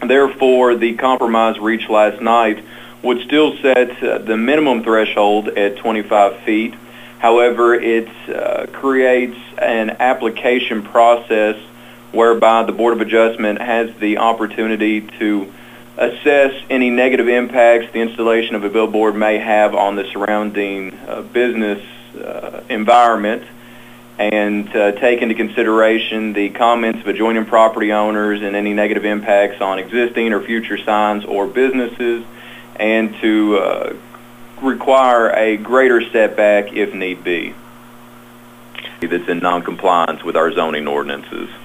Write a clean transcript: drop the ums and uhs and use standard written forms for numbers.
Therefore, the compromise reached last night would still set the minimum threshold at 25 feet. However, it creates an application process whereby the Board of Adjustment has the opportunity to assess any negative impacts the installation of a billboard may have on the surrounding business environment, and take into consideration the comments of adjoining property owners and any negative impacts on existing or future signs or businesses, and to require a greater setback if need be that's in noncompliance with our zoning ordinances.